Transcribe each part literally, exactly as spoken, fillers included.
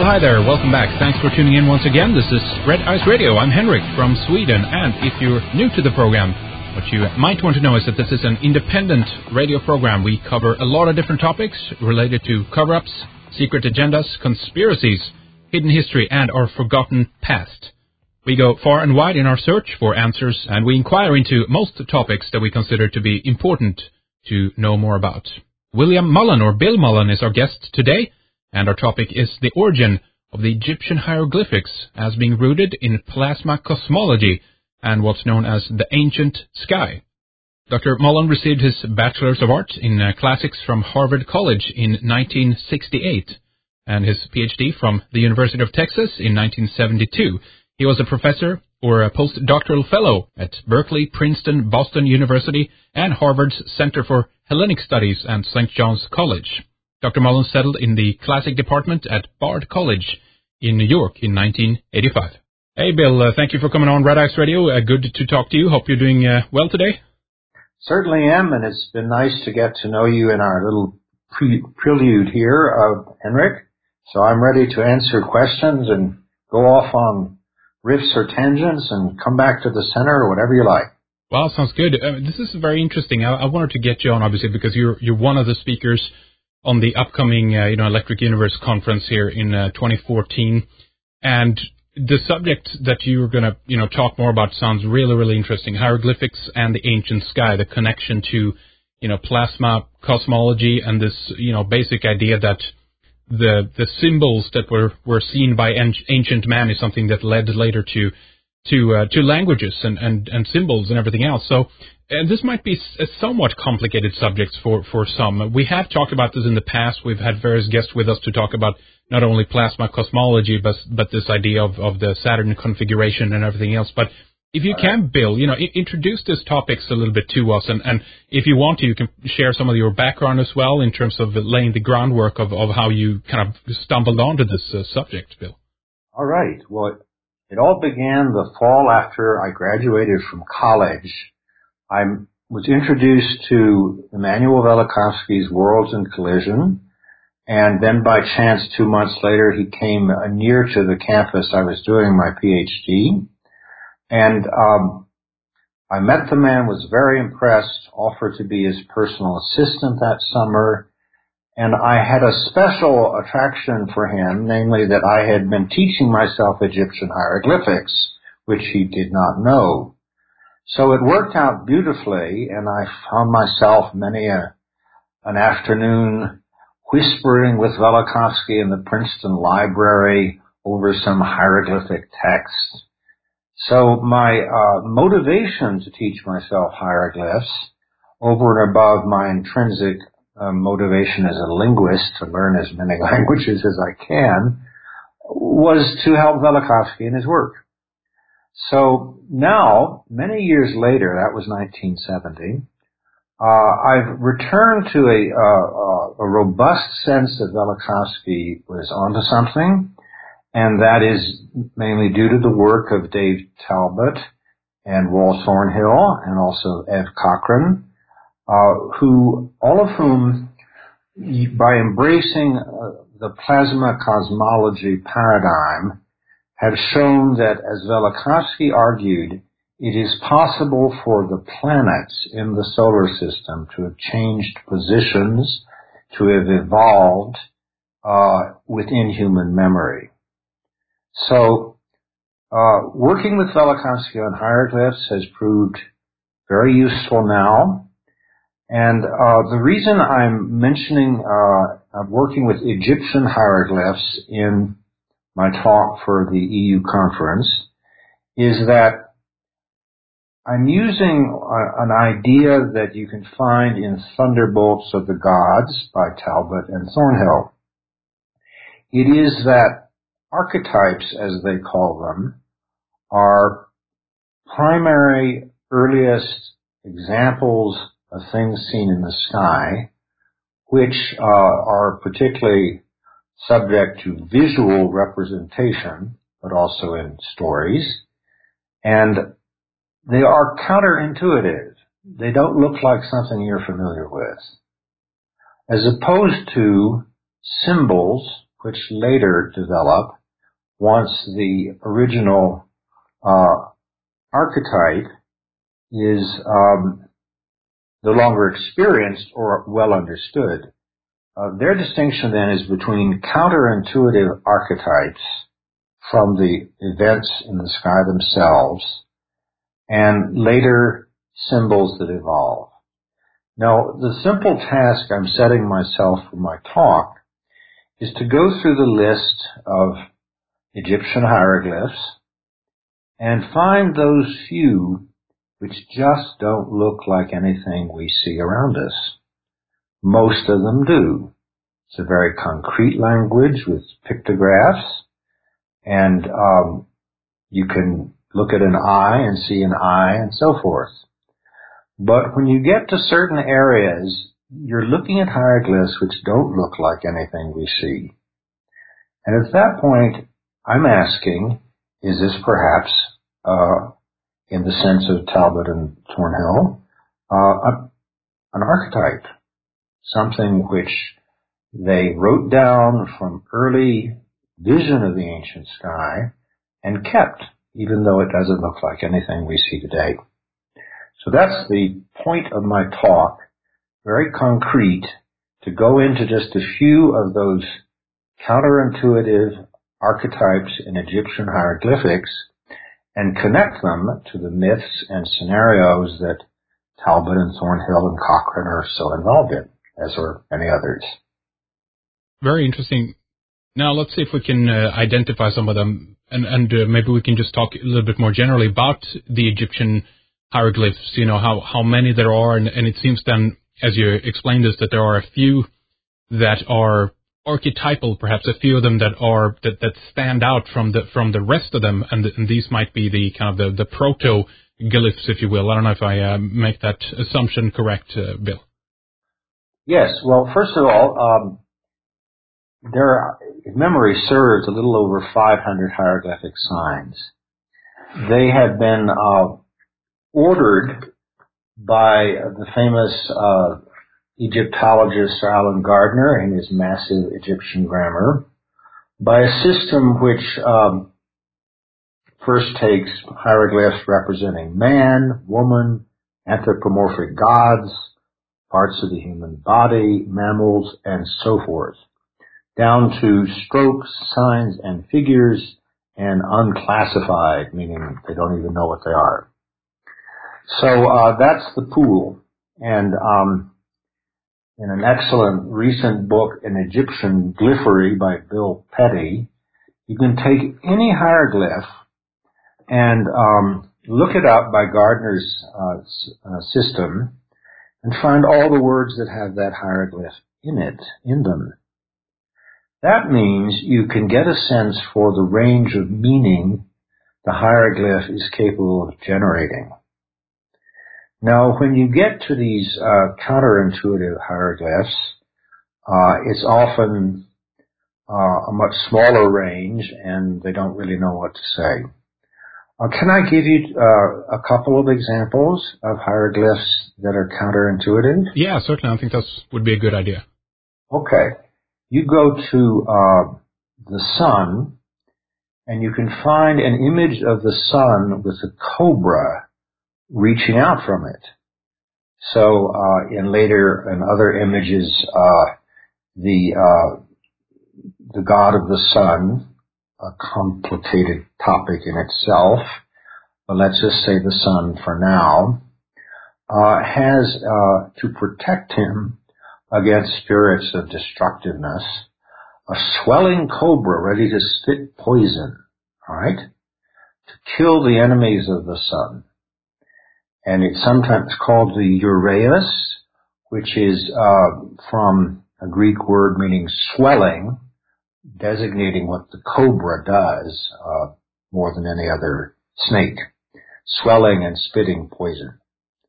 hi there. Welcome back. Thanks for tuning in once again. This is Red Ice Radio. I'm Henrik from Sweden. And if you're new to the program, what you might want to know is that this is an independent radio program. We cover a lot of different topics related to cover-ups, secret agendas, conspiracies, hidden history, and our forgotten past. We go far and wide in our search for answers, and we inquire into most topics that we consider to be important to know more about. William Mullen, or Bill Mullen, is our guest today. And our topic is the origin of the Egyptian hieroglyphics as being rooted in plasma cosmology and what's known as the ancient sky. Doctor Mullen received his Bachelor's of Arts in uh, Classics from Harvard College in nineteen sixty-eight and his P H D from the University of Texas in nineteen seventy-two. He was a professor or a postdoctoral fellow at Berkeley, Princeton, Boston University, and Harvard's Center for Hellenic Studies and Saint John's College. Doctor Mullen settled in the Classic Department at Bard College in New York in nineteen eighty-five. Hey, Bill, uh, thank you for coming on Red Ice Radio. Uh, good to talk to you. Hope you're doing uh, well today. Certainly am, and it's been nice to get to know you in our little pre- prelude here, uh, Henrik. So I'm ready to answer questions and go off on riffs or tangents and come back to the center or whatever you like. Wow, sounds good. Uh, this is very interesting. I, I wanted to get you on, obviously, because you're you're one of the speakers on the upcoming, uh, you know, Electric Universe conference here in uh, twenty fourteen, and the subject that you're going to, you know, talk more about sounds really, really interesting. Hieroglyphics and the ancient sky, the connection to, you know, plasma cosmology and this, you know, basic idea that the the symbols that were were seen by ancient man is something that led later to to uh, to languages and, and and symbols and everything else. So. And this might be a somewhat complicated subject for, for some. We have talked about this in the past. We've had various guests with us to talk about not only plasma cosmology, but but this idea of, of the Saturn configuration and everything else. But if you can, Bill, you know, I- introduce these topics a little bit to us. And, and if you want to, you can share some of your background as well in terms of laying the groundwork of, of how you kind of stumbled onto this uh, subject, Bill. All right. Well, it, it all began the fall after I graduated from college. I was introduced to Immanuel Velikovsky's Worlds in Collision, and then by chance, two months later, he came uh, near to the campus I was doing my P H D, and um, I met the man, was very impressed, offered to be his personal assistant that summer, and I had a special attraction for him, namely that I had been teaching myself Egyptian hieroglyphics, which he did not know. So it worked out beautifully, and I found myself many a, an afternoon whispering with Velikovsky in the Princeton Library over some hieroglyphic text. So my uh, motivation to teach myself hieroglyphs, over and above my intrinsic uh, motivation as a linguist to learn as many languages as I can, was to help Velikovsky in his work. So now, many years later, that was nineteen seventy, uh, I've returned to a, uh, a robust sense that Velikovsky was onto something, and that is mainly due to the work of Dave Talbot and Walt Thornhill and also Ed Cochran, uh, who, all of whom, by embracing uh, the plasma cosmology paradigm, have shown that, as Velikovsky argued, it is possible for the planets in the solar system to have changed positions, to have evolved uh, within human memory. So, uh, working with Velikovsky on hieroglyphs has proved very useful now. And uh, the reason I'm mentioning uh, I'm working with Egyptian hieroglyphs in my talk for the E U conference is that I'm using a, an idea that you can find in Thunderbolts of the Gods by Talbot and Thornhill. It is that archetypes, as they call them, are primary, earliest examples of things seen in the sky, which uh, are particularly subject to visual representation, but also in stories, and they are counterintuitive. They don't look like something you're familiar with. As opposed to symbols which later develop once the original uh, archetype is um, no longer experienced or well understood. Uh, their distinction then is between counterintuitive archetypes from the events in the sky themselves and later symbols that evolve. Now, the simple task I'm setting myself for my talk is to go through the list of Egyptian hieroglyphs and find those few which just don't look like anything we see around us. Most of them do. It's a very concrete language with pictographs, and um, you can look at an eye and see an eye and so forth. But when you get to certain areas, you're looking at hieroglyphs which don't look like anything we see. And at that point, I'm asking, is this perhaps, uh, in the sense of Talbot and Thornhill, uh, an archetype, something which they wrote down from early vision of the ancient sky and kept, even though it doesn't look like anything we see today. So that's the point of my talk, very concrete, to go into just a few of those counterintuitive archetypes in Egyptian hieroglyphics and connect them to the myths and scenarios that Talbot and Thornhill and Cochrane are so involved in, as are many others. Very interesting. Now, let's see if we can uh, identify some of them, and, and uh, maybe we can just talk a little bit more generally about the Egyptian hieroglyphs, you know, how, how many there are, and, and it seems then, as you explained this, that there are a few that are archetypal, perhaps a few of them that are that, that stand out from the from the rest of them, and, and these might be the kind of the, the proto-glyphs, if you will. I don't know if I uh, make that assumption correct, uh, Bill. Yes. Well, first of all, um, there are, if memory serves, a little over five hundred hieroglyphic signs. They have been uh, ordered by the famous uh, Egyptologist Sir Alan Gardner in his massive Egyptian grammar, by a system which um, first takes hieroglyphs representing man, woman, anthropomorphic gods, parts of the human body, mammals, and so forth, down to strokes, signs, and figures, and unclassified, meaning they don't even know what they are. So uh, that's the pool. And um, in an excellent recent book, An Egyptian Glyphery by Bill Petty, you can take any hieroglyph and um, look it up by Gardner's uh, s- uh, system and find all the words that have that hieroglyph in it, in them. That means you can get a sense for the range of meaning the hieroglyph is capable of generating. Now, when you get to these uh, counterintuitive hieroglyphs, uh, it's often uh, a much smaller range, and they don't really know what to say. Uh, can I give you uh, a couple of examples of hieroglyphs that are counterintuitive? Yeah, certainly. I think that would be a good idea. Okay. You go to uh, the sun, and you can find an image of the sun with a cobra reaching out from it. So uh, in later and other images, uh, the uh, the god of the sun, a complicated topic in itself, but let's just say the sun for now, uh, has uh, to protect him against spirits of destructiveness, a swelling cobra ready to spit poison, all right, to kill the enemies of the sun. And it's sometimes called the uraeus, which is uh, from a Greek word meaning swelling, designating what the cobra does uh, more than any other snake, swelling and spitting poison.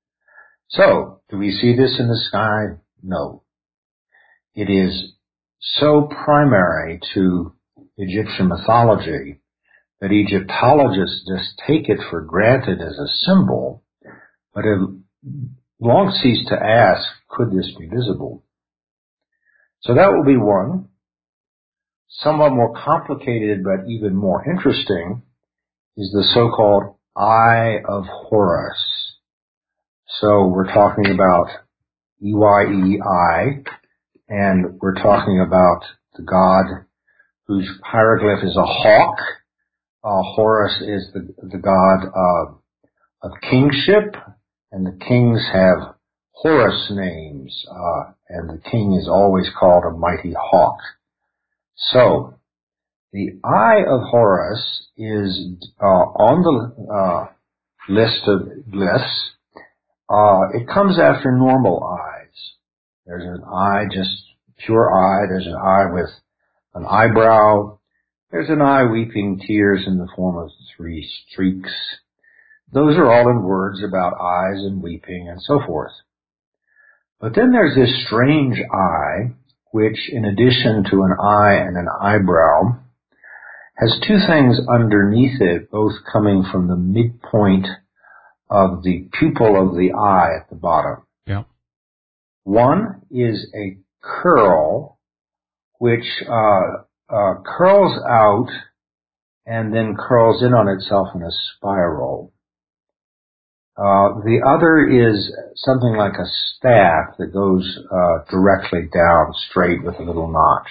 So, do we see this in the sky? No. It is so primary to Egyptian mythology that Egyptologists just take it for granted as a symbol, but have long ceased to ask, could this be visible? So that will be one. Somewhat more complicated but even more interesting is the so-called Eye of Horus. So we're talking about E Y E I, and we're talking about the god whose hieroglyph is a hawk. Uh, Horus is the, the god uh, of kingship, and the kings have Horus names, uh, and the king is always called a mighty hawk. So, the Eye of Horus is uh, on the uh, list of lists. Uh, it comes after normal eyes. There's an eye, just pure eye. There's an eye with an eyebrow. There's an eye weeping tears in the form of three streaks. Those are all in words about eyes and weeping and so forth. But then there's this strange eye, which in addition to an eye and an eyebrow, has two things underneath it, both coming from the midpoint of the pupil of the eye at the bottom. Yeah. One is a curl, which uh, uh, curls out and then curls in on itself in a spiral. Uh, the other is something like a staff that goes uh, directly down straight with a little notch.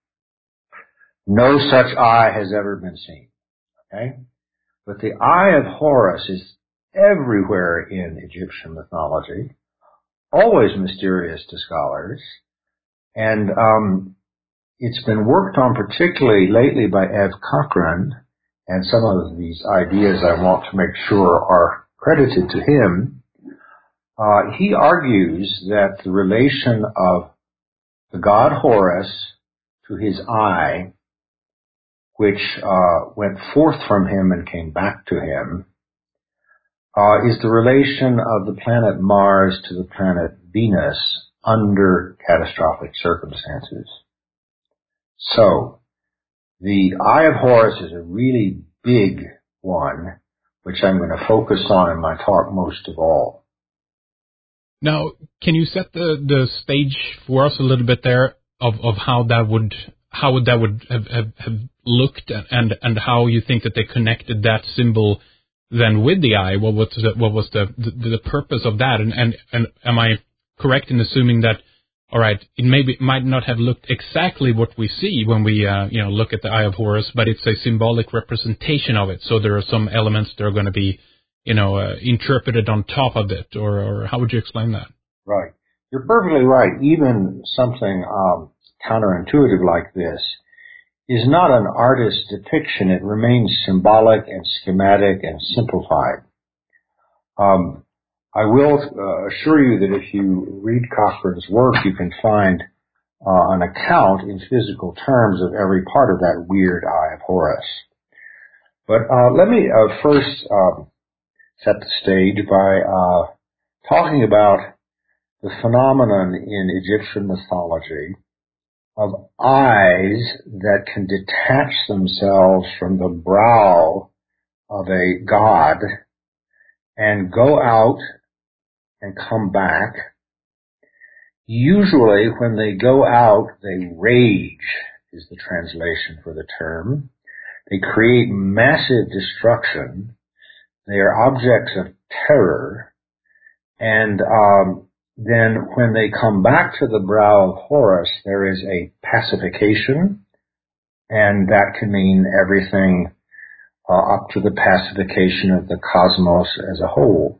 No such eye has ever been seen. Okay? But the Eye of Horus is everywhere in Egyptian mythology, always mysterious to scholars, and um, it's been worked on particularly lately by Ev Cochran, and some of these ideas I want to make sure are credited to him. Uh, he argues that the relation of the god Horus to his eye, which uh, went forth from him and came back to him, uh, is the relation of the planet Mars to the planet Venus under catastrophic circumstances. So, the Eye of Horus is a really big one, which I'm going to focus on in my talk most of all. Now, can you set the, the stage for us a little bit there of, of how that would how would that would have, have, have looked and and how you think that they connected that symbol then with the eye? What was the, what was the, the the purpose of that? And and and am I correct in assuming that, all right, it maybe might not have looked exactly what we see when we uh, you know look at the Eye of Horus, but it's a symbolic representation of it. So there are some elements that are going to be you know uh, interpreted on top of it, or or how would you explain that? Right, you're perfectly right. Even something um, counterintuitive like this is not an artist's depiction. It remains symbolic and schematic and simplified. Um, I will uh, assure you that if you read Cochran's work, you can find uh, an account in physical terms of every part of that weird Eye of Horus. But uh, let me uh, first um, set the stage by uh, talking about the phenomenon in Egyptian mythology of eyes that can detach themselves from the brow of a god and go out and come back. Usually when they go out, they rage, is the translation for the term. They create massive destruction. They are objects of terror. And um, then when they come back to the brow of Horus, there is a pacification, and that can mean everything uh, up to the pacification of the cosmos as a whole.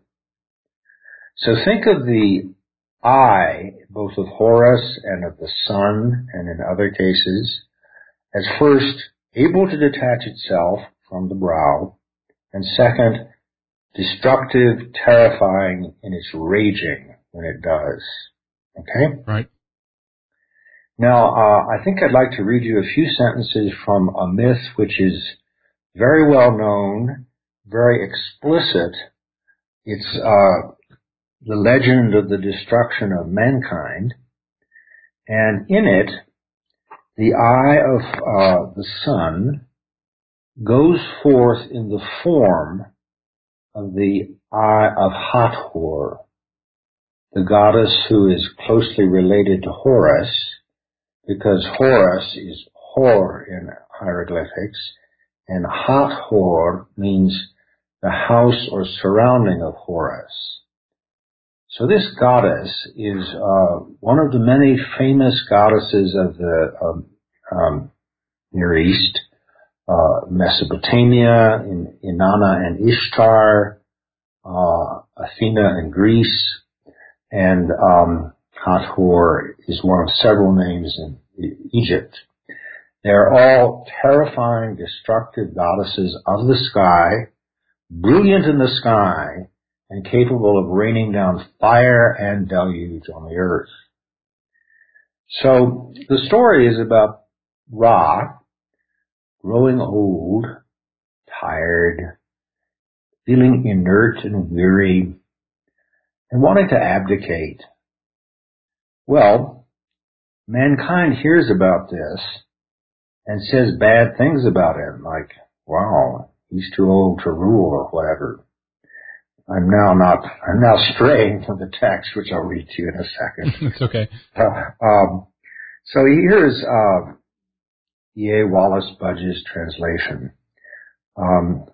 So think of the eye, both of Horus and of the sun, and in other cases, as first able to detach itself from the brow, and second, destructive, terrifying in its raging when it does. Okay? Right. Now, uh, I think I'd like to read you a few sentences from a myth which is very well known, very explicit. It's uh, the legend of the destruction of mankind, and in it, the eye of uh, the sun goes forth in the form of the eye of Hathor, the goddess who is closely related to Horus, because Horus is Hor in hieroglyphics, and Hathor means the house or surrounding of Horus. So this goddess is uh, one of the many famous goddesses of the um, um, Near East, uh, Mesopotamia, in Inanna and Ishtar, uh, Athena in Greece, and um, Hathor is one of several names in Egypt. They're all terrifying, destructive goddesses of the sky, brilliant in the sky, and capable of raining down fire and deluge on the earth. So the story is about Ra growing old, tired, feeling inert and weary, and wanting to abdicate. Well, mankind hears about this and says bad things about him, like, wow, he's too old to rule or whatever. I'm now not, I'm now straying from the text, which I'll read to you in a second. It's okay. Uh, um, so here's uh, E A Wallace Budge's translation. Um,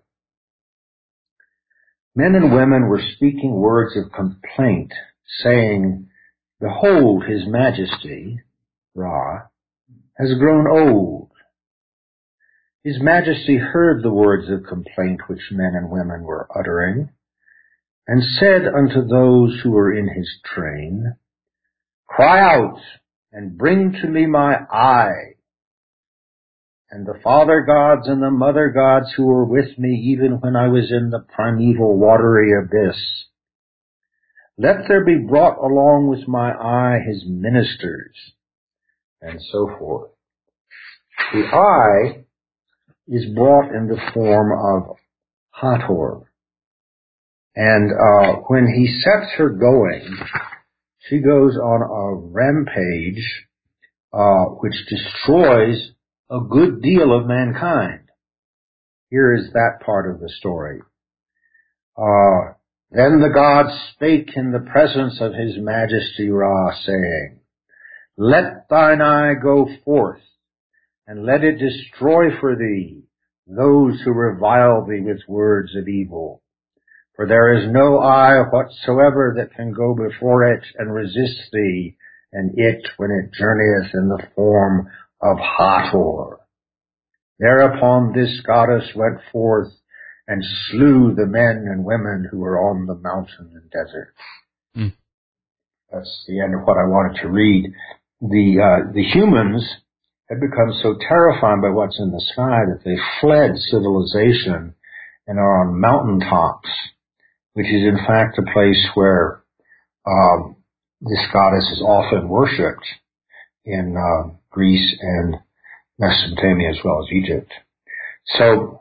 Men and women were speaking words of complaint, saying, Behold, His Majesty, Ra, has grown old. His Majesty heard the words of complaint which men and women were uttering, and said unto those who were in his train, Cry out, and bring to me my eye. And the father gods and the mother gods who were with me even when I was in the primeval watery abyss, let there be brought along with my eye his ministers, and so forth. The eye is brought in the form of Hathor. And uh, when he sets her going, she goes on a rampage uh, which destroys a good deal of mankind. Here is that part of the story. Uh, then the gods spake in the presence of His Majesty Ra, saying, Let thine eye go forth, and let it destroy for thee those who revile thee with words of evil. For there is no eye whatsoever that can go before it and resist thee, and it when it journeyeth in the form of Hathor. Thereupon this goddess went forth and slew the men and women who were on the mountain and desert. Mm. That's the end of what I wanted to read. The uh, the humans had become so terrified by what's in the sky that they fled civilization and are on mountaintops, which is in fact a place where um, this goddess is often worshipped in uh, Greece and Mesopotamia as well as Egypt. So,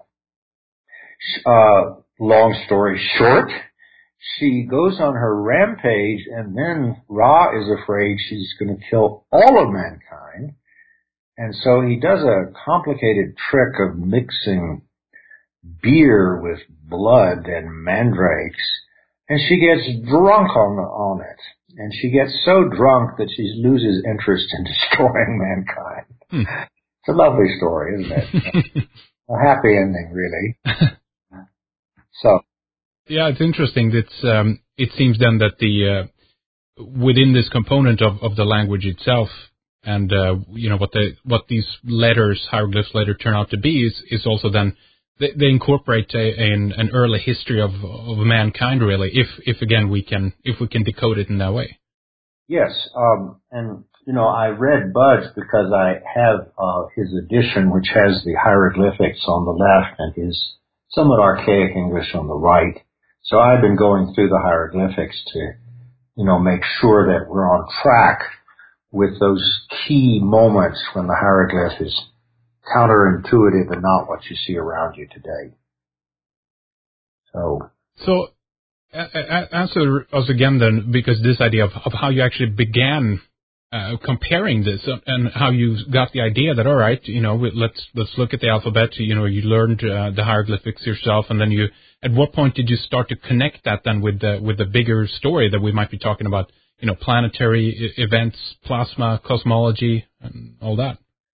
uh, long story short, she goes on her rampage, and then Ra is afraid she's going to kill all of mankind, and so he does a complicated trick of mixing beer with blood and mandrakes, and she gets drunk on, on it. And she gets so drunk that she loses interest in destroying mankind. Hmm. It's a lovely story, isn't it? A happy ending, really. So, yeah, it's interesting. It's um, it seems then that the uh, within this component of, of the language itself, and uh, you know what the what these letters, hieroglyphs later turn out to be, is is also then they, they incorporate a, an an early history of of mankind, really. If if again we can if we can decode it in that way. Yes, um, and you know I read Budge because I have uh, his edition, which has the hieroglyphics on the left and his somewhat archaic English on the right. So I've been going through the hieroglyphics to, you know, make sure that we're on track with those key moments when the hieroglyph is counterintuitive and not what you see around you today. So, so uh, answer us again then, because this idea of, of how you actually began uh, comparing this and how you got the idea that, all right, you know, let's let's look at the alphabet. You know, you learned uh, the hieroglyphics yourself, and then you. At what point did you start to connect that then with the with the bigger story that we might be talking about? You know, planetary I- events, plasma, cosmology, and all that.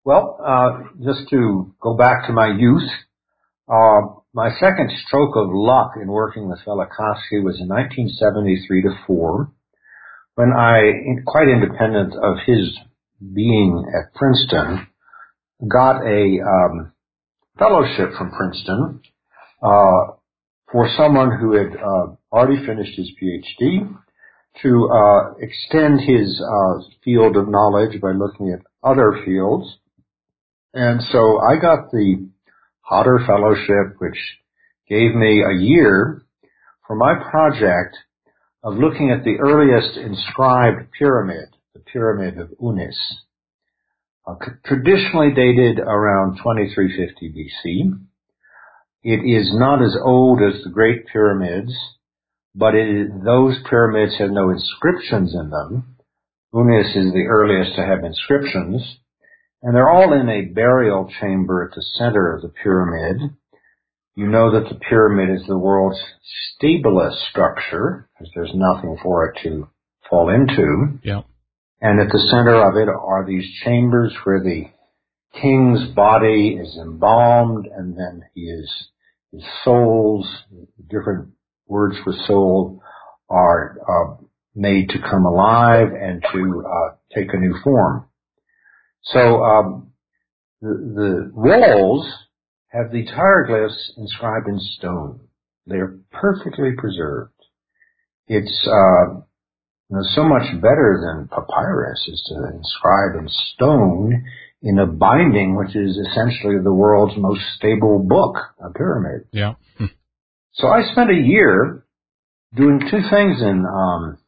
Well, uh, just to go back to my youth, uh, my second stroke of luck in working with Velikovsky was in nineteen seventy-three to four, when I, quite independent of his being at Princeton, got a um, fellowship from Princeton uh, for someone who had uh, already finished his PhD to uh, extend his uh, field of knowledge by looking at other fields. And so I got the Hodder Fellowship, which gave me a year for my project of looking at the earliest inscribed pyramid, the Pyramid of Unis, uh, traditionally dated around twenty-three fifty B C. It is not as old as the Great Pyramids, but it is, those pyramids have no inscriptions in them. Unis is the earliest to have inscriptions, and they're all in a burial chamber at the center of the pyramid. You know that the pyramid is the world's stablest structure, because there's nothing for it to fall into. Yeah. And at the center of it are these chambers where the king's body is embalmed, and then he is, his souls, different words for soul, are uh, made to come alive and to uh, take a new form. So um, the, the walls have the hieroglyphs inscribed in stone. They're perfectly preserved. It's uh, you know, so much better than papyrus is to inscribe in stone in a binding, which is essentially the world's most stable book, a pyramid. Yeah. So I spent a year doing two things in um,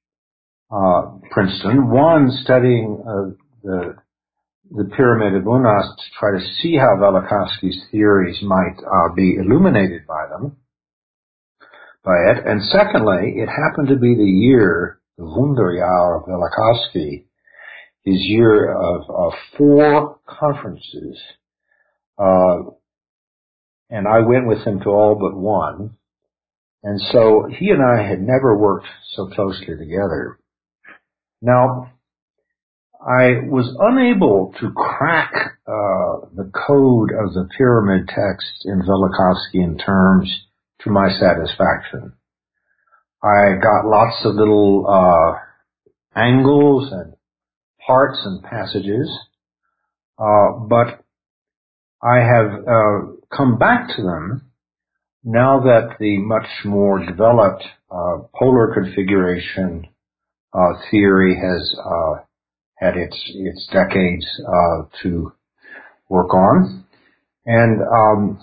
uh, Princeton. One, studying uh, the the Pyramid of Unas to try to see how Velikovsky's theories might uh, be illuminated by them, by it. And secondly, it happened to be the year, the Wunderjahr of Velikovsky, his year of, of four conferences. Uh, and I went with him to all but one. And so he and I had never worked so closely together. Now, I was unable to crack uh, the code of the pyramid text in Velikovskyan terms to my satisfaction. I got lots of little uh, angles and parts and passages, uh, but I have uh, come back to them now that the much more developed uh, polar configuration uh, theory has uh, had its its decades uh, to work on, and um,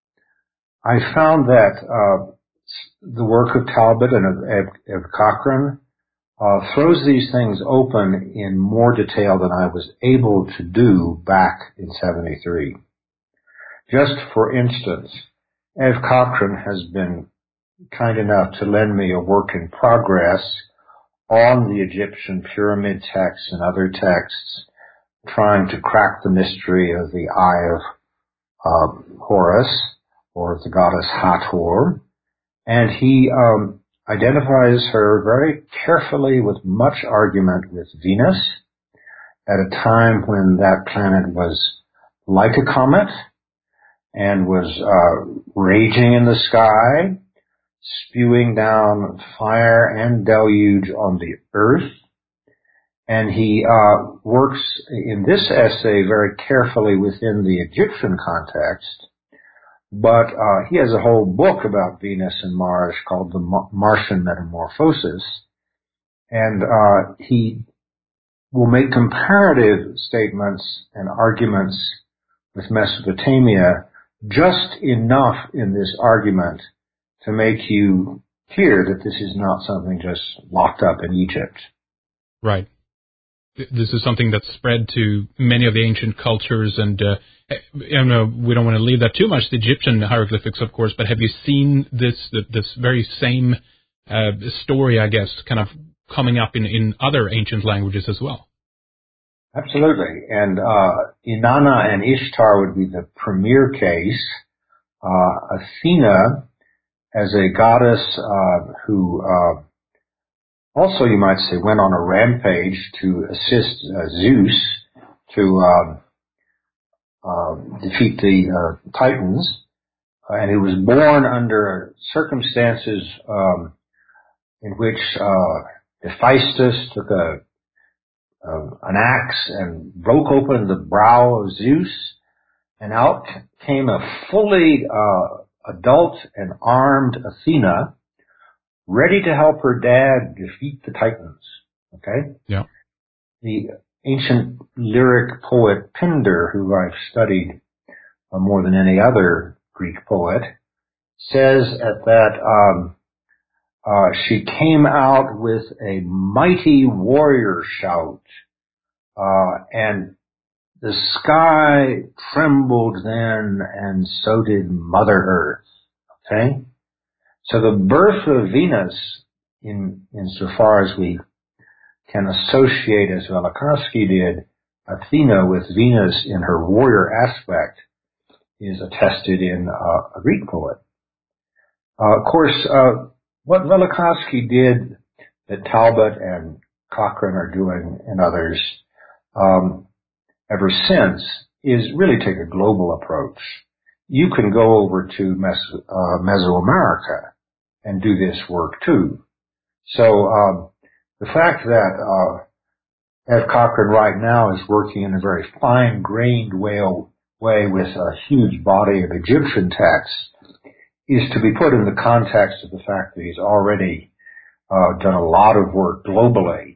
I found that uh, the work of Talbot and of, of, of Cochrane uh, throws these things open in more detail than I was able to do back in seventy-three. Just for instance, Ev Cochrane has been kind enough to lend me a work in progress on the Egyptian pyramid texts and other texts, trying to crack the mystery of the Eye of uh, Horus, or of the goddess Hathor. And he um, identifies her very carefully with much argument with Venus at a time when that planet was like a comet and was uh, raging in the sky, spewing down fire and deluge on the earth. And he uh, works in this essay very carefully within the Egyptian context, but uh, he has a whole book about Venus and Mars called The Martian Metamorphosis, and uh, he will make comparative statements and arguments with Mesopotamia, just enough in this argument to make you hear that this is not something just locked up in Egypt. Right. This is something that's spread to many of the ancient cultures, and uh, you know, we don't want to leave that too much, the Egyptian hieroglyphics, of course, but have you seen this this very same uh, story, I guess, kind of coming up in, in other ancient languages as well? Absolutely. And uh, Inanna and Ishtar would be the premier case. Uh, Athena, as a goddess uh, who uh, also, you might say, went on a rampage to assist uh, Zeus to um, uh, defeat the uh, Titans, uh, and he was born under circumstances um, in which uh, Hephaestus took a uh, an axe and broke open the brow of Zeus, and out came a fully uh, adult and armed Athena, ready to help her dad defeat the Titans. Okay? Yeah. The ancient lyric poet Pindar, who I've studied uh, more than any other Greek poet, says at that um, uh, she came out with a mighty warrior shout, uh, and the sky trembled then, and so did Mother Earth. Okay, so the birth of Venus, in insofar as we can associate, as Velikovsky did, Athena with Venus in her warrior aspect, is attested in uh, a Greek poet. Uh, of course, uh, what Velikovsky did that Talbot and Cochrane are doing and others um, ever since is really take a global approach. You can go over to Meso- uh, Mesoamerica and do this work too. So um, the fact that uh, Ed Cochrane right now is working in a very fine-grained way, way with a huge body of Egyptian texts is to be put in the context of the fact that he's already uh, done a lot of work globally,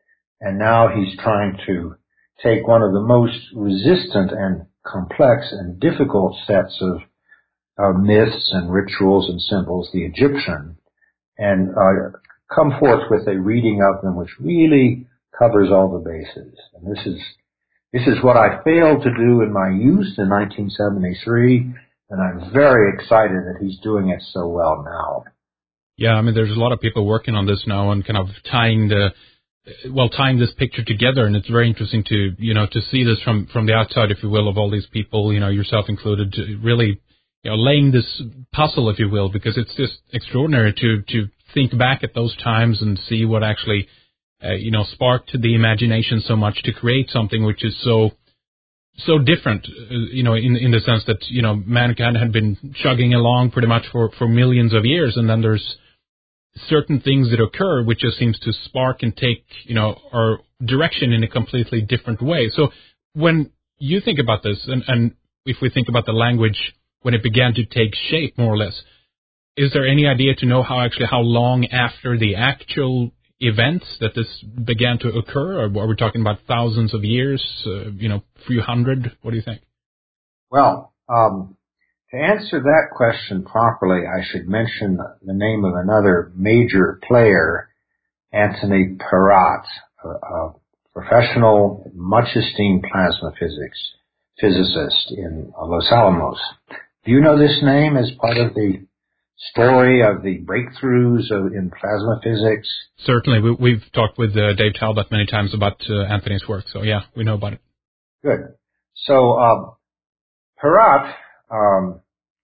and now he's trying to take one of the most resistant and complex and difficult sets of uh, myths and rituals and symbols, the Egyptian, and uh, come forth with a reading of them which really covers all the bases. And this is this is what I failed to do in my youth in nineteen seventy-three, and I'm very excited that he's doing it so well now. Yeah, I mean, there's a lot of people working on this now and kind of tying the, well, tying this picture together, and it's very interesting to, you know, to see this from, from the outside, if you will, of all these people, you know, yourself included, really, you know, laying this puzzle, if you will, because it's just extraordinary to, to think back at those times and see what actually, uh, you know, sparked the imagination so much to create something which is so, so different, uh, you know, in, in the sense that, you know, mankind had been chugging along pretty much for, for millions of years, and then there's certain things that occur which just seems to spark and take, you know, our direction in a completely different way. So when you think about this, and, and if we think about the language when it began to take shape, more or less, is there any idea to know how actually how long after the actual events that this began to occur? Or are we talking about thousands of years, uh, you know, few hundred? What do you think? Well, um, to answer that question properly, I should mention the name of another major player, Anthony Peratt, a, a professional, much esteemed plasma physics physicist in Los Alamos. Do you know this name as part of the story of the breakthroughs of, in plasma physics? Certainly. We, we've talked with uh, Dave Talbot many times about uh, Anthony's work, so yeah, we know about it. Good. So, um, Peratt um,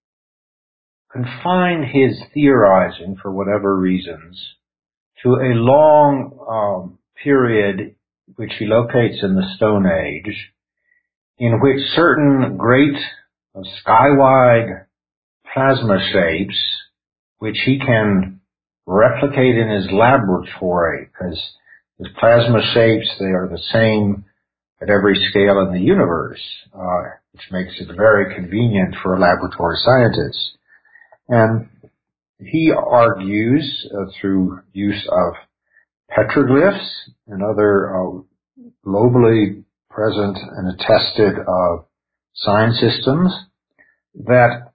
confined his theorizing, for whatever reasons, to a long um, period which he locates in the Stone Age, in which certain great uh, skywide plasma shapes, which he can replicate in his laboratory, because his plasma shapes, they are the same at every scale in the universe, uh, which makes it very convenient for a laboratory scientist. And he argues uh, through use of petroglyphs and other uh, globally present and attested uh, sign systems that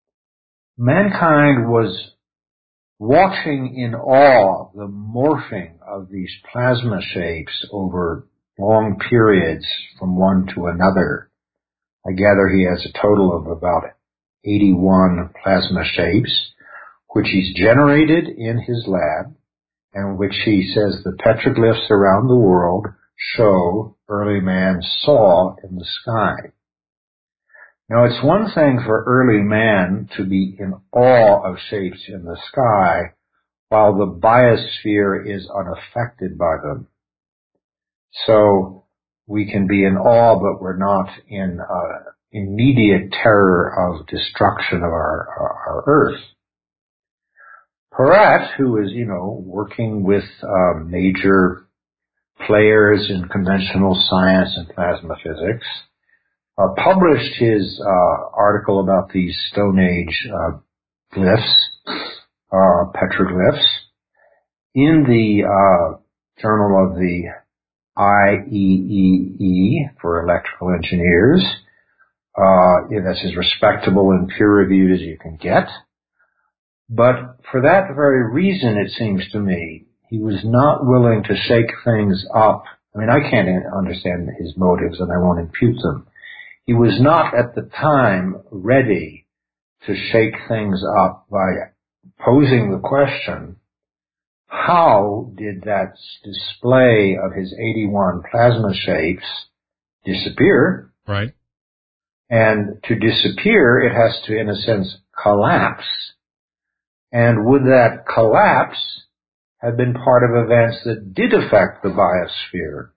mankind was watching in awe the morphing of these plasma shapes over long periods from one to another. I gather he has a total of about eighty-one plasma shapes, which he's generated in his lab, and which he says the petroglyphs around the world show early man saw in the sky. Now, it's one thing for early man to be in awe of shapes in the sky while the biosphere is unaffected by them. So we can be in awe, but we're not in uh, immediate terror of destruction of our, our, our Earth. Peratt, who is, you know, working with uh, major players in conventional science and plasma physics, uh, published his uh, article about these Stone Age uh, glyphs, uh, petroglyphs, in the uh, Journal of the I E E E for electrical engineers. Uh, that's as respectable and peer-reviewed as you can get. But for that very reason, it seems to me, he was not willing to shake things up. I mean, I can't understand his motives, and I won't impute them. He was not at the time ready to shake things up by posing the question, how did that display of his eighty-one plasma shapes disappear? Right. And to disappear, it has to, in a sense, collapse. And would that collapse have been part of events that did affect the biosphere?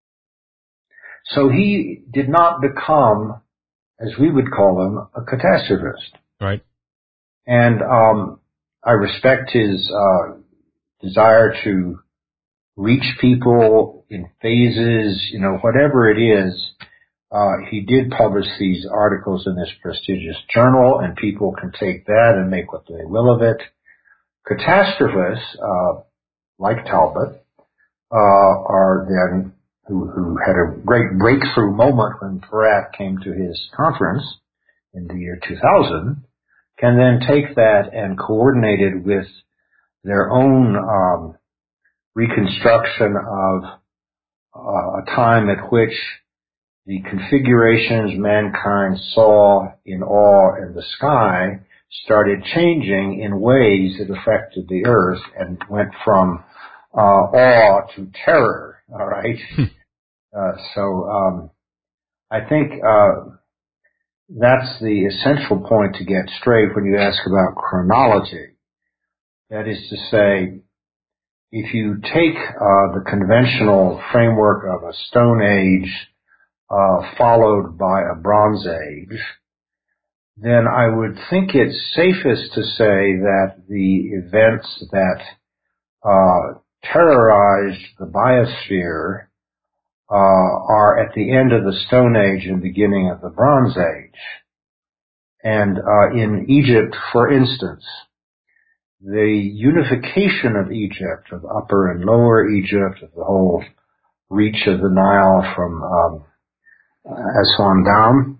So he did not become, as we would call him, a catastrophist. Right. And um, I respect his uh, desire to reach people in phases, you know, whatever it is. Uh, he did publish these articles in this prestigious journal, and people can take that and make what they will of it. Catastrophists, uh, like Talbot, uh, are then, who, who had a great breakthrough moment when Peratt came to his conference in the year two thousand, can then take that and coordinate it with their own um, reconstruction of uh, a time at which the configurations mankind saw in awe in the sky started changing in ways that affected the Earth and went from uh, awe to terror, all right? uh, so um, I think uh, that's the essential point to get straight when you ask about chronology. That is to say, if you take uh, the conventional framework of a Stone Age uh, followed by a Bronze Age, then I would think it's safest to say that the events that uh, terrorized the biosphere uh, are at the end of the Stone Age and beginning of the Bronze Age. And uh, in Egypt, for instance, the unification of Egypt, of Upper and Lower Egypt, of the whole reach of the Nile from um, Aswan down,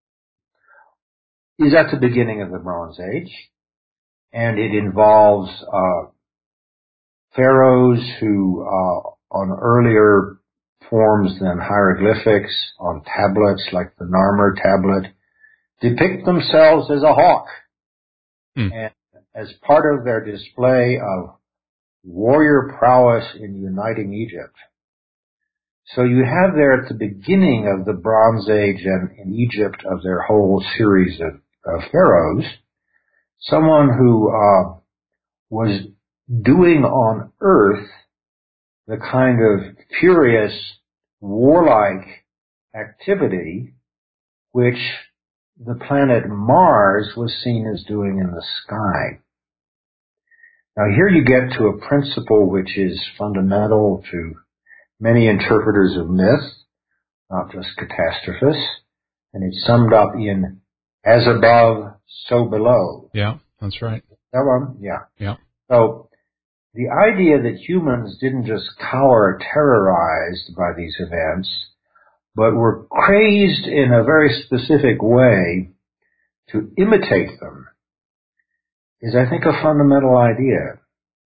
is at the beginning of the Bronze Age, and it involves uh, pharaohs who, uh, on earlier forms than hieroglyphics, on tablets like the Narmer tablet, depict themselves as a hawk. Hmm. And as part of their display of warrior prowess in uniting Egypt. So you have there at the beginning of the Bronze Age and in Egypt of their whole series of, of pharaohs, someone who uh, was doing on earth the kind of furious, warlike activity which the planet Mars was seen as doing in the sky. Now here you get to a principle which is fundamental to many interpreters of myth, not just catastrophists, and it's summed up in as above, so below. Yeah, that's right. That one? Yeah. Yeah. So the idea that humans didn't just cower terrorized by these events, but were crazed in a very specific way to imitate them is, I think, a fundamental idea.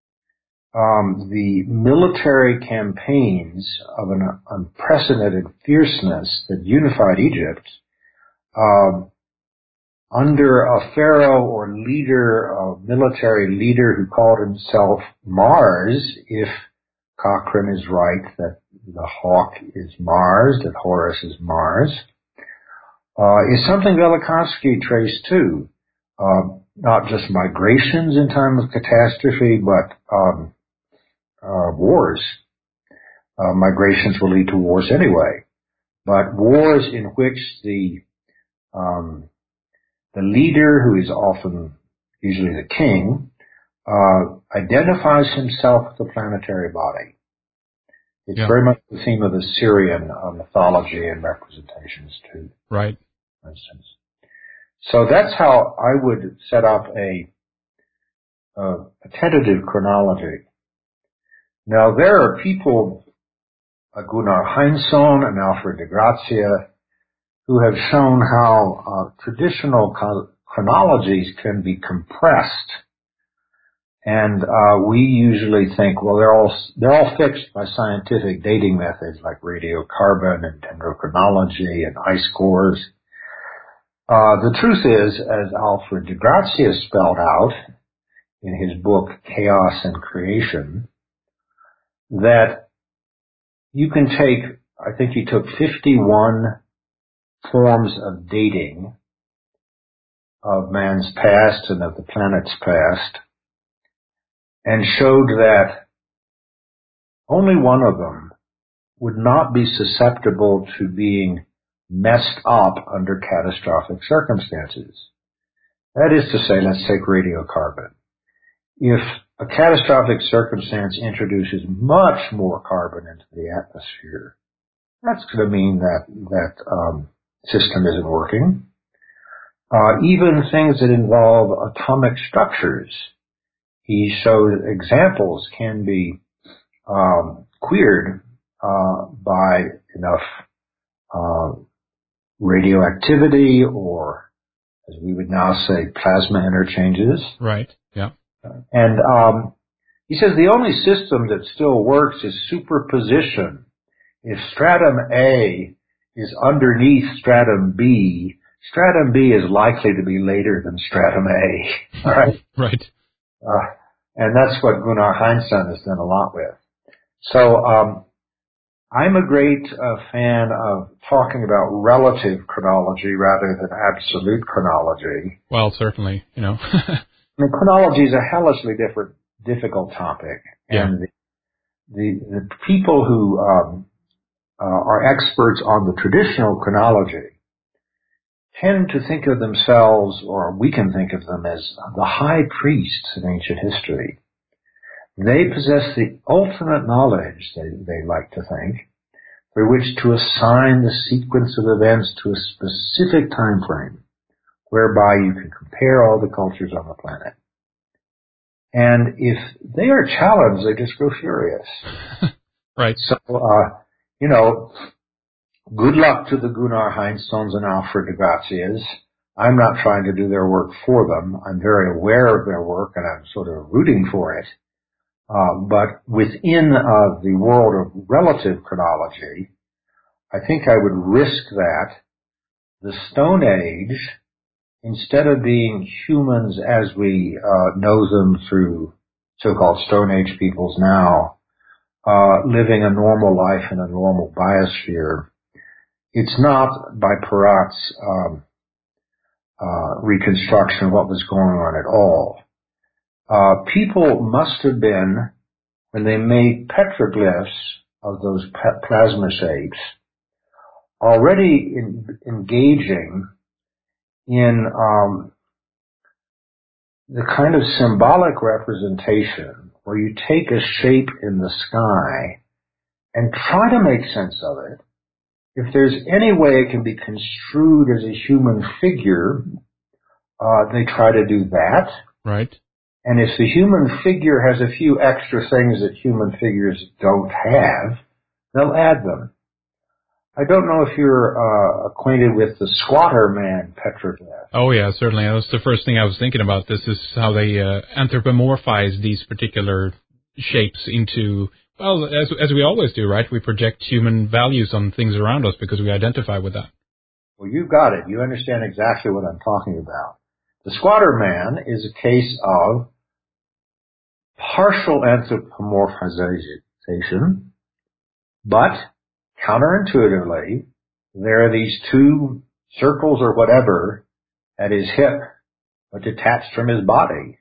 Um, the military campaigns of an unprecedented fierceness that unified Egypt um, under a pharaoh or leader, a military leader who called himself Mars, if Cochrane is right that the hawk is Mars, that Horus is Mars, uh, is something Velikovsky traced too. Uh, not just migrations in time of catastrophe, but um, uh, wars. Uh, migrations will lead to wars anyway. But wars in which the um, the leader, who is often usually the king, uh, identifies himself with the planetary body. It's yeah. very much the theme of Assyrian uh, mythology and representations too. Right. For instance. So that's how I would set up a, a, a tentative chronology. Now there are people, uh, Gunnar Heinsohn and Alfred de Grazia, who have shown how uh, traditional co- chronologies can be compressed. And uh, we usually think, well, they're all they're all fixed by scientific dating methods like radiocarbon and dendrochronology and ice cores. Uh, the truth is, as Alfred de Grazia spelled out in his book Chaos and Creation, that you can take, I think he took fifty-one forms of dating of man's past and of the planet's past, and showed that only one of them would not be susceptible to being messed up under catastrophic circumstances. That is to say, let's take radiocarbon. If a catastrophic circumstance introduces much more carbon into the atmosphere, that's going to mean that that um, system isn't working. Uh, even things that involve atomic structures, he shows examples can be um, queered uh, by enough uh, radioactivity, or as we would now say, plasma interchanges. Right. Yeah. And um, he says the only system that still works is superposition. If stratum A is underneath stratum B, stratum B is likely to be later than stratum A. All right. Right. Uh, and that's what Gunnar Heinsohn has done a lot with. So um, I'm a great uh, fan of talking about relative chronology rather than absolute chronology. Well, certainly, you know. I mean, chronology is a hellishly different, difficult topic, yeah. and the, the the people who um, uh, are experts on the traditional chronology tend to think of themselves, or we can think of them as the high priests of ancient history. They possess the ultimate knowledge, they, they like to think, through which to assign the sequence of events to a specific time frame, whereby you can compare all the cultures on the planet. And if they are challenged, they just grow furious. Right. So, uh, you know, good luck to the Gunnar Heinsohns and Alfred de Grazias. I'm not trying to do their work for them. I'm very aware of their work, and I'm sort of rooting for it. Uh, but within uh, the world of relative chronology, I think I would risk that the Stone Age, instead of being humans as we uh, know them through so-called Stone Age peoples now, uh, living a normal life in a normal biosphere, it's not by Perrot's um, uh, reconstruction of what was going on at all. Uh, people must have been, when they made petroglyphs of those p- plasma shapes, already in, engaging in um, the kind of symbolic representation where you take a shape in the sky and try to make sense of it. If there's any way it can be construed as a human figure, uh, they try to do that. Right. And if the human figure has a few extra things that human figures don't have, they'll add them. I don't know if you're uh, acquainted with the Squatter Man petroglyph. Oh, yeah, certainly. That was the first thing I was thinking about. This is how they uh, anthropomorphize these particular shapes into, well, as as we always do, right? We project human values on things around us because we identify with that. Well, you got it. You understand exactly what I'm talking about. The Squatter Man is a case of partial anthropomorphization, but counterintuitively, there are these two circles or whatever at his hip, but detached from his body.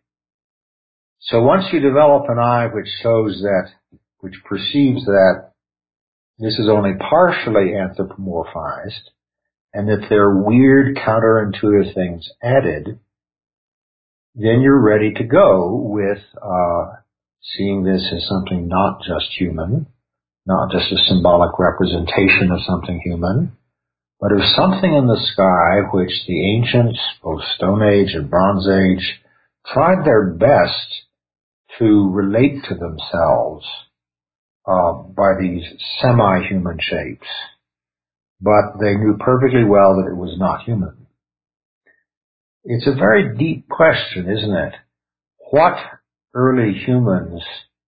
So once you develop an eye which shows that, which perceives that this is only partially anthropomorphized, and that there are weird counterintuitive things added, then you're ready to go with uh, seeing this as something not just human, not just a symbolic representation of something human, but of something in the sky which the ancients, both Stone Age and Bronze Age, tried their best to relate to themselves uh, by these semi-human shapes. But they knew perfectly well that it was not human. It's a very deep question, isn't it? What early humans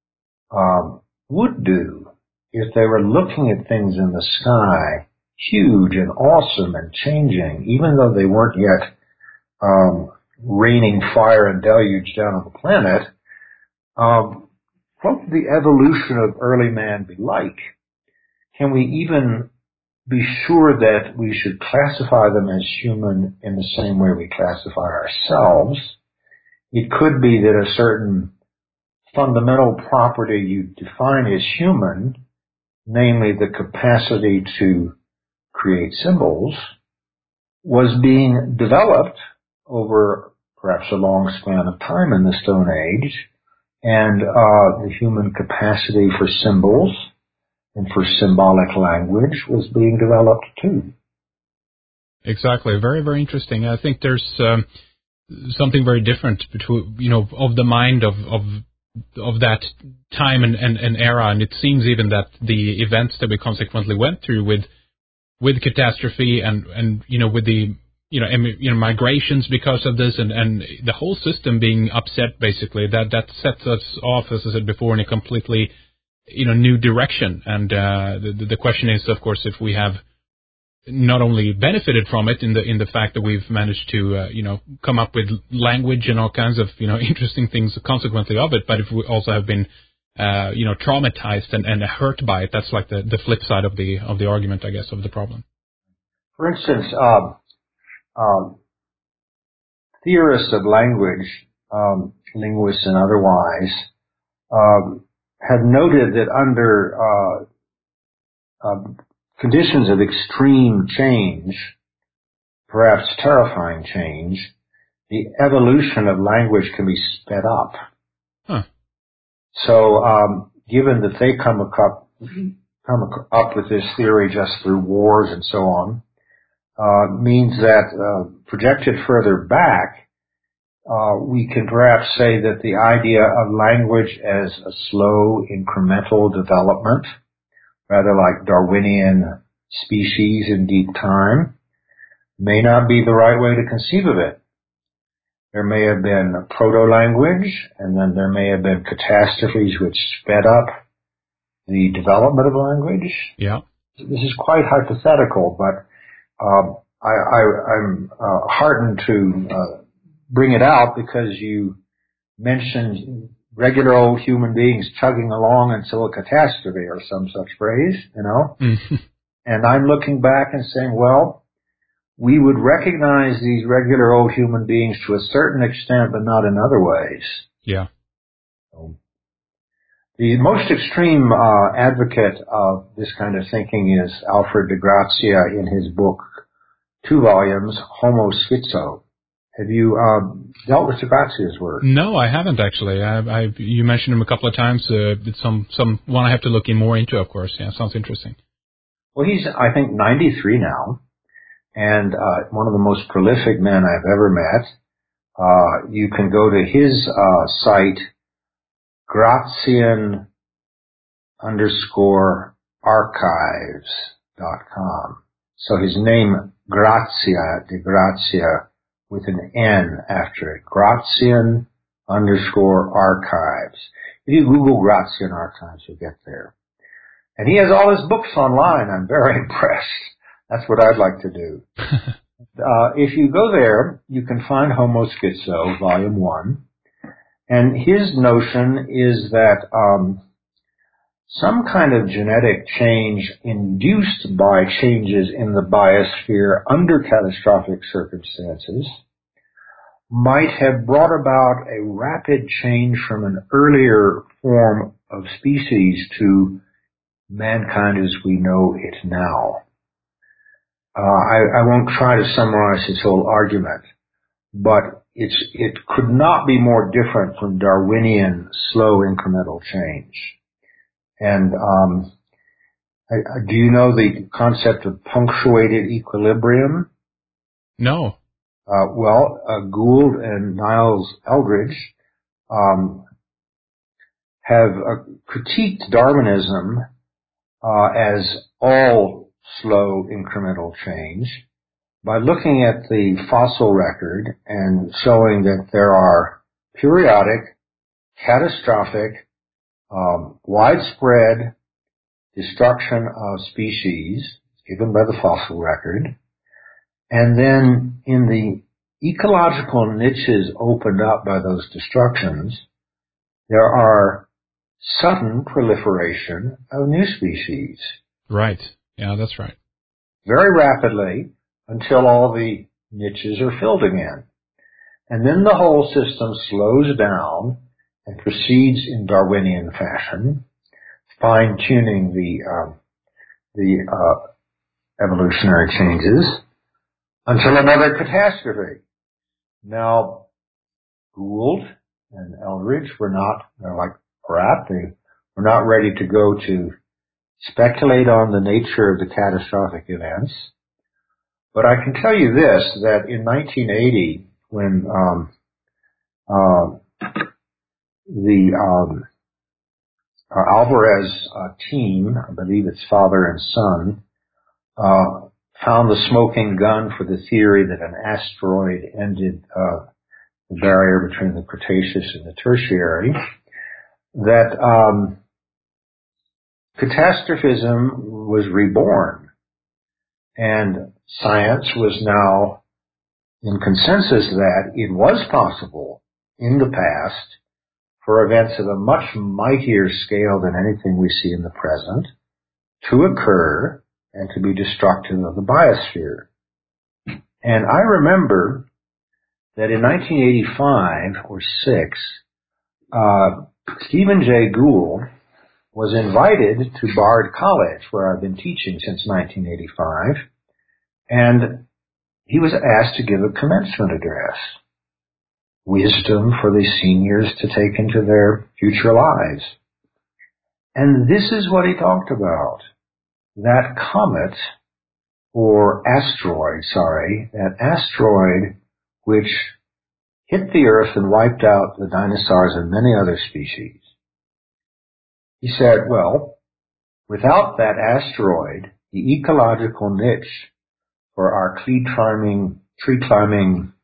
um, would do if they were looking at things in the sky, huge and awesome and changing, even though they weren't yet um, raining fire and deluge down on the planet, um, what would the evolution of early man be like? Can we even be sure that we should classify them as human in the same way we classify ourselves? It could be that a certain fundamental property you define as human, namely the capacity to create symbols, was being developed over perhaps a long span of time in the Stone Age, and uh, the human capacity for symbols and for symbolic language was being developed too. Exactly. Very, very interesting. I think there's um, something very different between, you know, of the mind of of, of that time and, and, and era, and it seems even that the events that we consequently went through with with catastrophe and, and you know, with the you know em, you know migrations because of this and, and the whole system being upset, basically, that that sets us off, as I said before, in a completely you know new direction. And uh, the the question is, of course, if we have not only benefited from it in the in the fact that we've managed to uh, you know come up with language and all kinds of you know interesting things consequently of it, but if we also have been uh, you know traumatized and, and hurt by it. That's like the, the flip side of the of the argument, I guess, of the problem. For instance, um, um, theorists of language, um, linguists and otherwise, um, have noted that under uh, uh, conditions of extreme change, perhaps terrifying change, the evolution of language can be sped up. Huh. So, um, given that they come up, come up with this theory just through wars and so on, uh, means that uh, projected further back, uh, we can perhaps say that the idea of language as a slow, incremental development, rather like Darwinian species in deep time, may not be the right way to conceive of it. There may have been a proto-language, and then there may have been catastrophes which sped up the development of language. Yeah. This is quite hypothetical, but um, I, I, I'm uh, heartened to uh, bring it out because you mentioned regular old human beings chugging along until a catastrophe or some such phrase, you know. Mm-hmm. And I'm looking back and saying, well, we would recognize these regular old human beings to a certain extent, but not in other ways. Yeah. So, the most extreme uh, advocate of this kind of thinking is Alfred de Grazia in his book, two volumes, Homo Schizo. Have you uh, dealt with de Grazia's work? No, I haven't actually. I, I you mentioned him a couple of times. Uh, it's some some one I have to look in more into, of course. Yeah, sounds interesting. Well, he's I think ninety-three now, and uh, one of the most prolific men I've ever met. Uh, you can go to his uh, site, Grazian underscore archives dot com. So his name, Grazia, de Grazia, with an N after it. Grazian underscore archives. If you Google Grazian archives, you'll get there. And he has all his books online. I'm very impressed. That's what I'd like to do. uh, if you go there, you can find Homo Schizo, Volume one. And his notion is that um, some kind of genetic change induced by changes in the biosphere under catastrophic circumstances might have brought about a rapid change from an earlier form of species to mankind as we know it now. Uh, I, I won't try to summarize his whole argument, but it's, it could not be more different from Darwinian slow incremental change. And um, I, I, do you know the concept of punctuated equilibrium? No. Uh, well, uh, Gould and Niles Eldredge um, have uh, critiqued Darwinism uh, as all slow incremental change by looking at the fossil record and showing that there are periodic, catastrophic, um, widespread destruction of species given by the fossil record, and then in the ecological niches opened up by those destructions, there are sudden proliferation of new species. Right. Yeah, that's right. Very rapidly until all the niches are filled again. And then the whole system slows down and proceeds in Darwinian fashion, fine-tuning the, uh, the uh, evolutionary changes until another catastrophe. Now, Gould and Eldredge were not, they're like Pratt, they were not ready to go to speculate on the nature of the catastrophic events. But I can tell you this, that in nineteen eighty, when um, uh, the um, uh, Alvarez uh, team, I believe it's father and son, uh, found the smoking gun for the theory that an asteroid ended uh, the barrier between the Cretaceous and the Tertiary, that um, catastrophism was reborn, and science was now in consensus that it was possible in the past for events of a much mightier scale than anything we see in the present to occur and to be destructive of the biosphere. And I remember that in nineteen eighty-five or six, uh, Stephen Jay Gould was invited to Bard College, where I've been teaching since nineteen eighty-five, and he was asked to give a commencement address. Wisdom for the seniors to take into their future lives. And this is what he talked about. That comet, or asteroid, sorry, that asteroid which hit the Earth and wiped out the dinosaurs and many other species. He said, well, without that asteroid, the ecological niche for our tree climbing, tree climbing,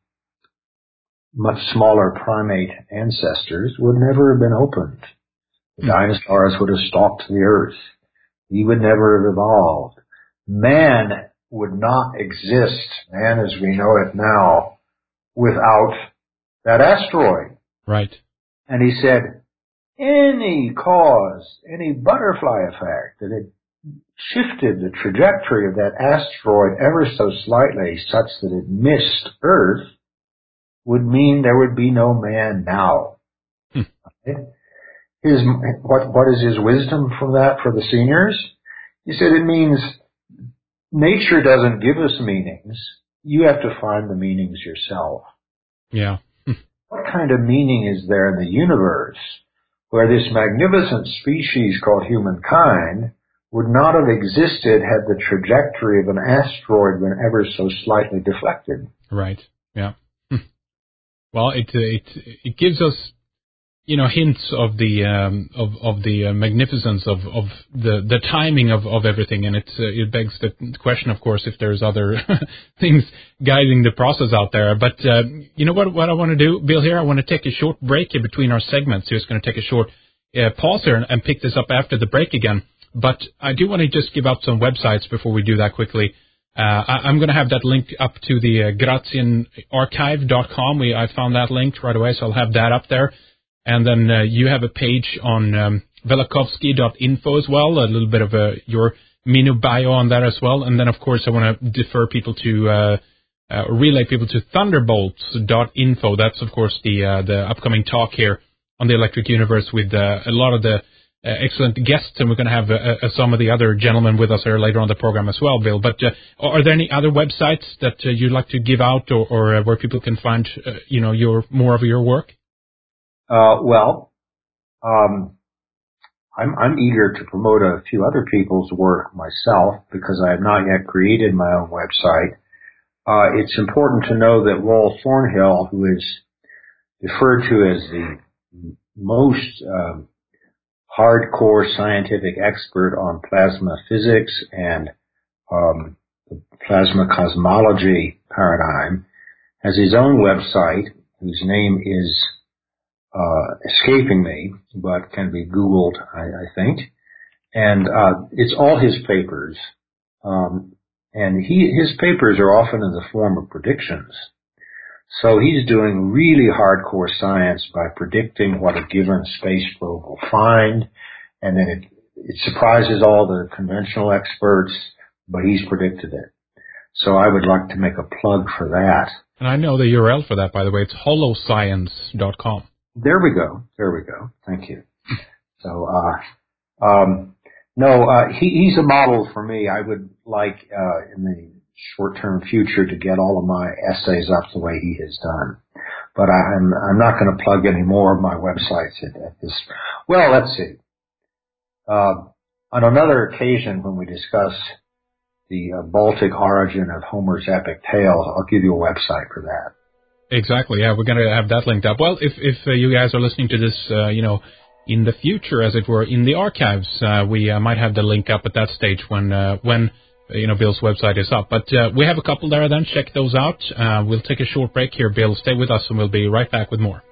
much smaller primate ancestors would never have been opened. The dinosaurs would have stalked the Earth. We would never have evolved. Man would not exist, man as we know it now, without that asteroid. Right. And he said, any cause, any butterfly effect that had shifted the trajectory of that asteroid ever so slightly such that it missed Earth would mean there would be no man now. Hmm. His, what, what is his wisdom from that for the seniors? He said it means nature doesn't give us meanings. You have to find the meanings yourself. Yeah. What kind of meaning is there in the universe where this magnificent species called humankind would not have existed had the trajectory of an asteroid been ever so slightly deflected? Right. Yeah. Well, it it it gives us, you know, hints of the um, of of the uh, magnificence of, of the the timing of, of everything, and it uh, it begs the question, of course, if there's other things guiding the process out there. But uh, you know what what I want to do, Bill? Here, I want to take a short break in between our segments. Just going to take a short uh, pause here and, and pick this up after the break again. But I do want to just give out some websites before we do that quickly. Uh, I, I'm going to have that link up to the uh, Gratien Archive dot com. We I found that link right away, so I'll have that up there. And then uh, you have a page on um, Velikovsky dot info as well, a little bit of a, your mini bio on that as well. And then, of course, I want to defer people to, uh, uh, relay people to Thunderbolts dot info. That's, of course, the uh, the upcoming talk here on the Electric Universe with uh, a lot of the uh, excellent guests, and we're going to have uh, uh, some of the other gentlemen with us here later on the program as well, Bill. But uh, are there any other websites that uh, you'd like to give out, or, or uh, where people can find, uh, you know, your more of your work? Uh, well, um, I'm, I'm eager to promote a few other people's work myself because I have not yet created my own website. Uh, it's important to know that Lowell Thornhill, who is referred to as the most um, hardcore scientific expert on plasma physics and um, the plasma cosmology paradigm, has his own website whose name is uh, escaping me, but can be Googled, I, I think. And uh, it's all his papers. Um, and he his papers are often in the form of predictions. So he's doing really hardcore science by predicting what a given space probe will find, and then it, it surprises all the conventional experts, but he's predicted it. So I would like to make a plug for that. And I know the U R L for that, by the way. It's holoscience dot com. There we go. There we go. Thank you. So, uh, um, no, uh, he, he's a model for me. I would like, uh, in the short-term future to get all of my essays up the way he has done. But I, I'm, I'm not going to plug any more of my websites at, at this. Well, let's see. Uh, on another occasion when we discuss the uh, Baltic origin of Homer's epic tale, I'll give you a website for that. Exactly. Yeah, we're going to have that linked up. Well, if if uh, you guys are listening to this, uh, you know, in the future, as it were, in the archives, uh, we uh, might have the link up at that stage when uh, when uh, you know Bill's website is up. But uh, we have a couple there. Then check those out. Uh, we'll take a short break here, Bill. Stay with us, and we'll be right back with more.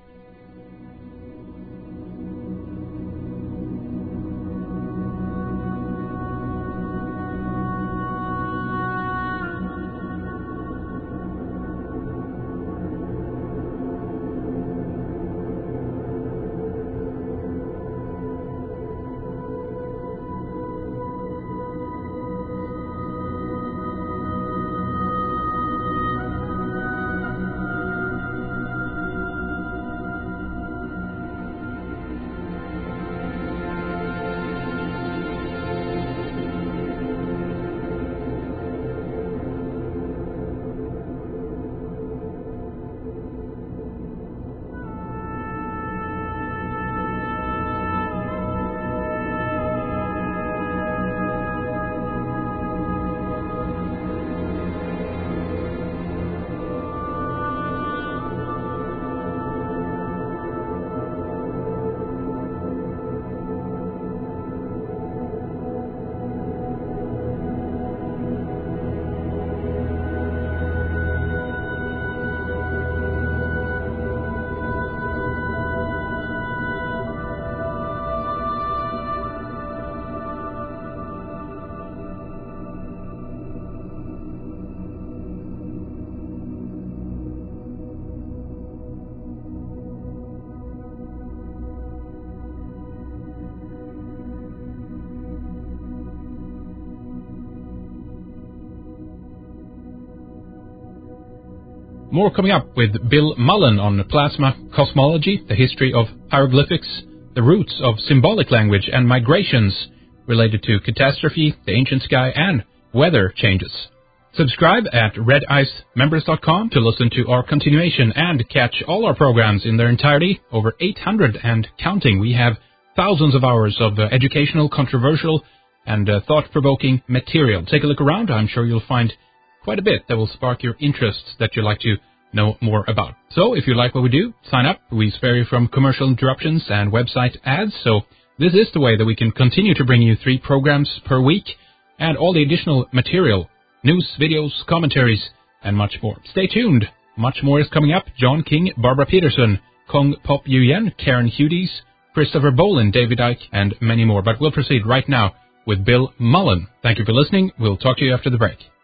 More coming up with Bill Mullen on plasma cosmology, the history of hieroglyphics, the roots of symbolic language, and migrations related to catastrophe, the ancient sky, and weather changes. Subscribe at red ice members dot com to listen to our continuation and catch all our programs in their entirety, over eight hundred and counting. We have thousands of hours of uh, educational, controversial, and uh, thought-provoking material. Take a look around. I'm sure you'll find quite a bit that will spark your interests that you'd like to know more about. So if you like what we do, sign up. We spare you from commercial interruptions and website ads. So this is the way that we can continue to bring you three programs per week and all the additional material, news, videos, commentaries, and much more. Stay tuned. Much more is coming up. John King, Barbara Peterson, Kong Pop Yuyen, Karen Hudes, Christopher Bolin, David Icke, and many more. But we'll proceed right now with Bill Mullen. Thank you for listening. We'll talk to you after the break.